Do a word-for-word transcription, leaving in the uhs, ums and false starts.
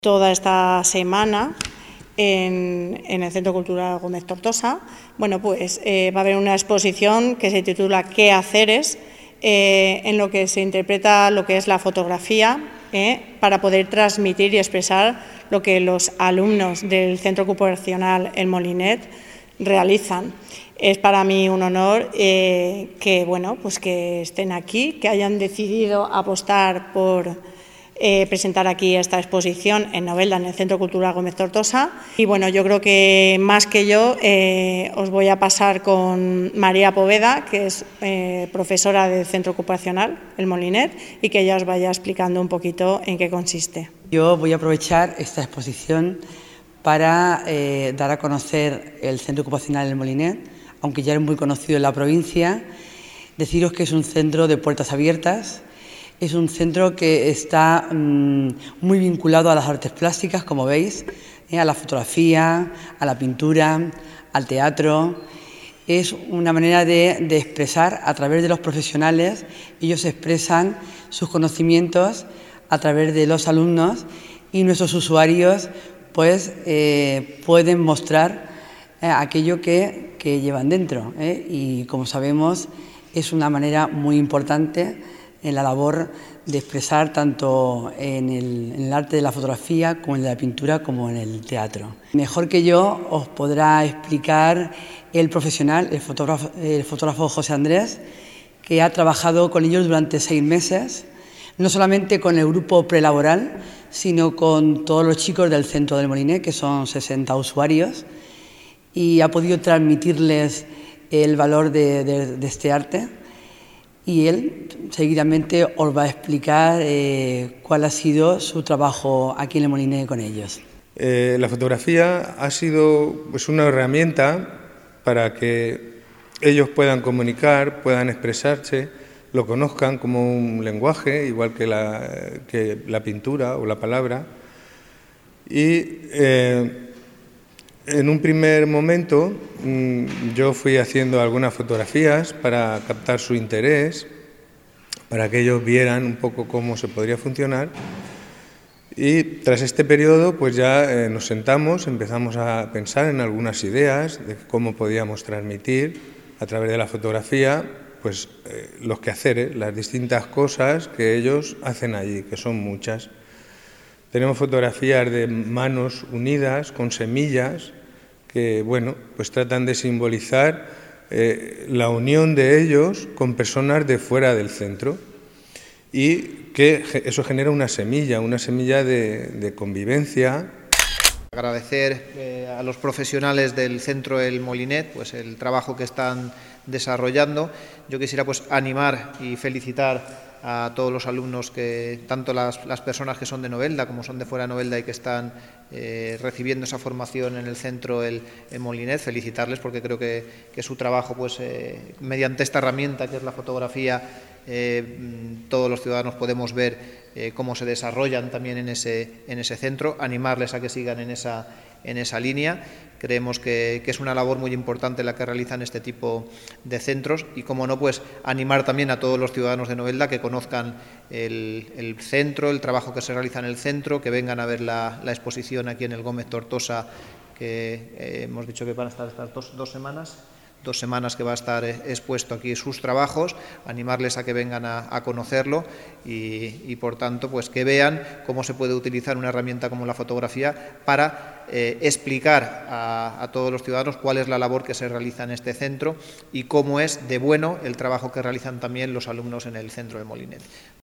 Toda esta semana en, en el Centro Cultural Gómez Tortosa, bueno, pues eh, va a haber una exposición que se titula ¿Qué haceres?, eh, en lo que se interpreta lo que es la fotografía eh, para poder transmitir y expresar lo que los alumnos del Centro Ocupacional El Molinet realizan. Es para mí un honor eh, que, bueno, pues que estén aquí, que hayan decidido apostar por Eh, presentar aquí esta exposición en Novelda, en el Centro Cultural Gómez Tortosa. Y bueno, yo creo que más que yo eh, os voy a pasar con María Poveda, que es eh, profesora del Centro Ocupacional El Molinet, y que ella os vaya explicando un poquito en qué consiste. Yo voy a aprovechar esta exposición para eh, dar a conocer el Centro Ocupacional El Molinet, aunque ya es muy conocido en la provincia. Deciros que es un centro de puertas abiertas. Es un centro que está mmm, muy vinculado a las artes plásticas, como veis, eh, a la fotografía, a la pintura, al teatro. Es una manera de, de expresar a través de los profesionales. Ellos expresan sus conocimientos a través de los alumnos y nuestros usuarios pues, eh, pueden mostrar eh, aquello que, que llevan dentro. Eh, y como sabemos, es una manera muy importante en la labor de expresar tanto en el, en el arte de la fotografía como en la pintura como en el teatro. Mejor que yo os podrá explicar el profesional, el fotógrafo, el fotógrafo José Andrés, que ha trabajado con ellos durante seis meses, no solamente con el grupo prelaboral, sino con todos los chicos del Centro del Molinet, que son sesenta usuarios, y ha podido transmitirles el valor de, de, de este arte. Y él seguidamente os va a explicar eh, cuál ha sido su trabajo aquí en El Molinet con ellos. Eh, la fotografía ha sido pues, una herramienta para que ellos puedan comunicar, puedan expresarse, lo conozcan como un lenguaje, igual que la, que la pintura o la palabra. Y eh, en un primer momento yo fui haciendo algunas fotografías para captar su interés, para que ellos vieran un poco cómo se podría funcionar. Y tras este periodo pues ya eh, nos sentamos, empezamos a pensar en algunas ideas de cómo podíamos transmitir a través de la fotografía pues, eh, los quehaceres, las distintas cosas que ellos hacen allí, que son muchas. Tenemos fotografías de manos unidas con semillas que, bueno, pues tratan de simbolizar eh, la unión de ellos con personas de fuera del centro y que eso genera una semilla, una semilla de, de convivencia. Agradecer eh, a los profesionales del Centro El Molinet pues, el trabajo que están desarrollando. Yo quisiera pues, animar y felicitar a todos los alumnos, que tanto las, las personas que son de Novelda como son de fuera de Novelda y que están eh, recibiendo esa formación en el Centro El, el Molinet, felicitarles porque creo que, que su trabajo, pues eh, mediante esta herramienta que es la fotografía, eh, todos los ciudadanos podemos ver eh, cómo se desarrollan también en ese, en ese centro, animarles a que sigan en esa, en esa línea. Creemos que, que es una labor muy importante la que realizan este tipo de centros y, como no, pues animar también a todos los ciudadanos de Novelda que conozcan el, el centro, el trabajo que se realiza en el centro, que vengan a ver la, la exposición aquí en el Gómez Tortosa, que eh, hemos dicho que van a estar estas dos, dos semanas. dos semanas que va a estar expuesto aquí sus trabajos, animarles a que vengan a, a conocerlo y, y, por tanto, pues que vean cómo se puede utilizar una herramienta como la fotografía para eh, explicar a, a todos los ciudadanos cuál es la labor que se realiza en este centro y cómo es de bueno el trabajo que realizan también los alumnos en el Centro de Molinet.